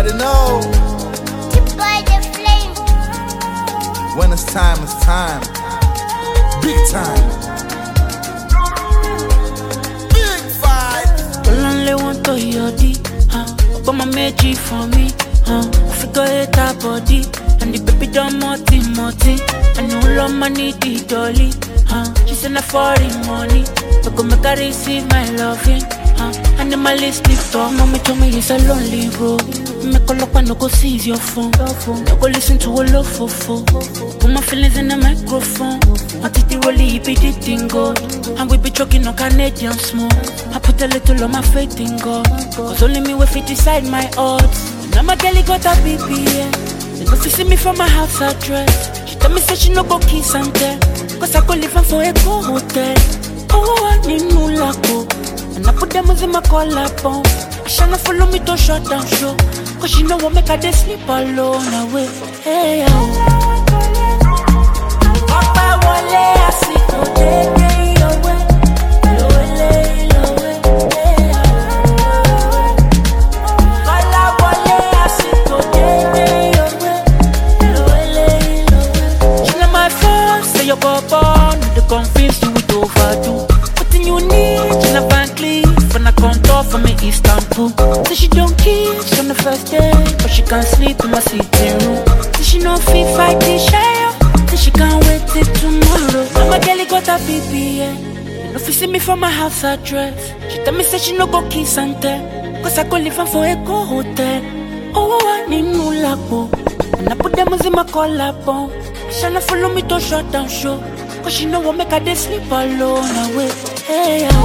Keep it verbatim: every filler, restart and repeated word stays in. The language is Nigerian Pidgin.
already know. You boy the flame. When it's time, it's time. Big time. Big fight. All only want to your D, huh? But my magic for me, huh? Figure it out body, and the baby don't multi multi. I know love money the dolly, huh? She said I for the money, but go make her receive my loving, huh? Animalistic talk, mommy told me it's a lonely road. Make a look and no go seize your phone. No go listen to a love for four. Put my feelings in the microphone. I take the rollie, be the thing God. And we be choking on Canadian smoke. I put a little on my faith in God. Cause only me will fit decide my odds. Now my girlie got a B B, yeah. They go see me from my house address. She tell me say she no go kiss and tell. Cause I go live for a go hotel. Oh, I need no lako. And I put them in my collar bone. She not follow me to shut down show. Cause she know what make her they sleep alone away. Hey, oh. Papa wale asiko day day away. Lowele, lowe, hey, oh. Kala wale asiko day day away. Lowele, lowe. She not my phone, say you're born. They confuse you with overdo. What you need, she not Van Cleef. When I come talk for me Istanbul. Say she don't kiss on the first day, but she can't sleep in my sitting room. Say she no fit fight the share. Say she can't wait till tomorrow. Now my girlie got a B B, yeah. You know if you see me from my house address. She tell me say she no go kiss and tell. Cause I go live for a go hotel. Oh, I need no labo. And I put them in my collar bone. She not follow me to shut down show. Cause she know what make her they sleep alone away. Hey,